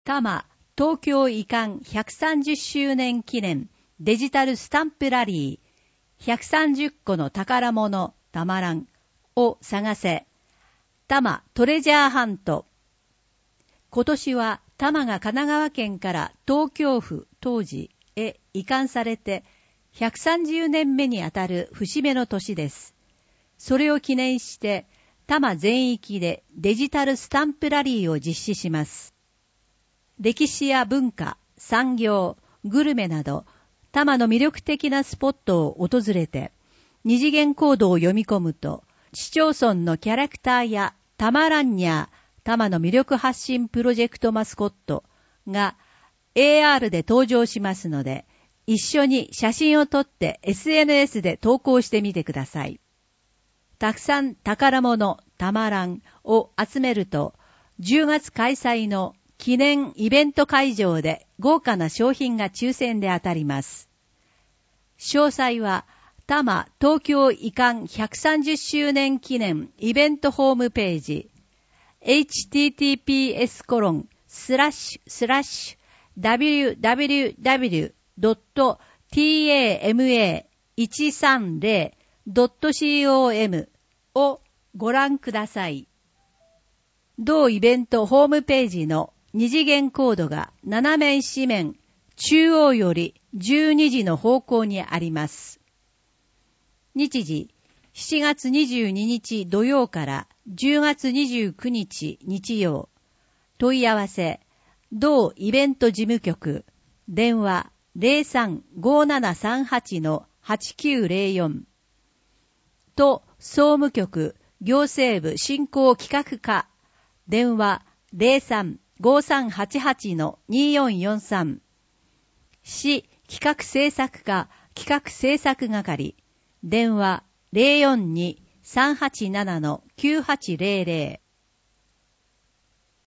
多摩東京移管130周年記念デジタルスタンプラリー130個の宝物たまらんを探せ。多摩トレジャーハント。今年は多摩が神奈川県から東京府当時へ移管されて130年目にあたる節目の年です。それを記念して多摩全域でデジタルスタンプラリーを実施します。歴史や文化、産業、グルメなど多摩の魅力的なスポットを訪れて二次元コードを読み込むと市町村のキャラクターやたまらんにゃ多摩の魅力発信プロジェクトマスコットが AR で登場しますので一緒に写真を撮って SNS で投稿してみてください。たくさん宝物たまらんを集めると10月開催の記念イベント会場で豪華な商品が抽選で当たります。詳細は多摩東京移管130周年記念イベントホームページ https://www.tama130.com をご覧ください。同イベントホームページの二次元コードが斜め四面中央より12時の方向にあります。日時7月22日土曜から10月29日日曜。問い合わせ同イベント事務局電話 035738-8904 と総務局行政部振興企画課電話 035388-2443 市企画制作課企画制作係電話 042-387-9800